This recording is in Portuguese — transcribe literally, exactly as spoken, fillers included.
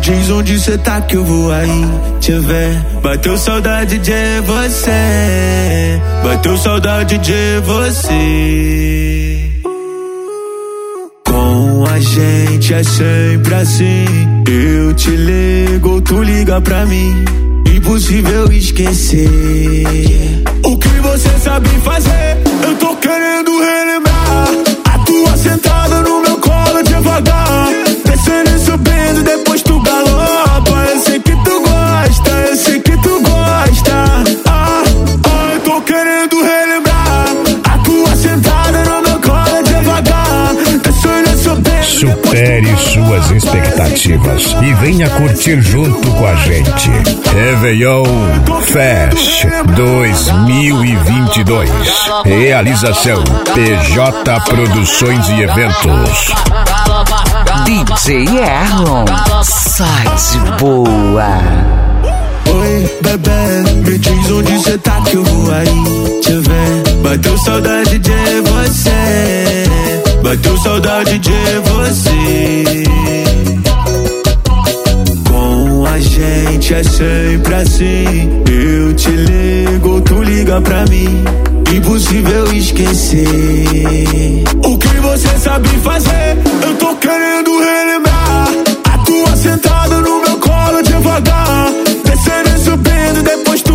diz onde cê tá que eu vou aí te ver. Bateu saudade de você, bateu saudade de você. Com a gente é sempre assim, eu te ligo, tu liga pra mim. Impossível esquecer o que você sabe fazer. Eu tô querendo relembrar a tua sentada no meu colo devagar, descendo e subindo, depois tu galopa. Eu sei que tu gosta, eu sei que tu gosta. Ah, ah, eu tô querendo relembrar a tua sentada no meu colo devagar, descendo e subindo. Supere suas expectativas e venha curtir junto com a gente. Réveillon Fest dois mil e vinte e dois. Realização P J Produções e Eventos. D J Erlon, sai de boa. Oi, bebê, me diz onde cê tá que eu vou aí te ver. Bateu saudade de você, bateu saudade de você. Com a gente é sempre assim, eu te ligo, tu liga pra mim. Impossível esquecer o que você sabe fazer. Eu tô querendo relembrar a tua sentada no meu colo devagar, descendo e subindo, depois tu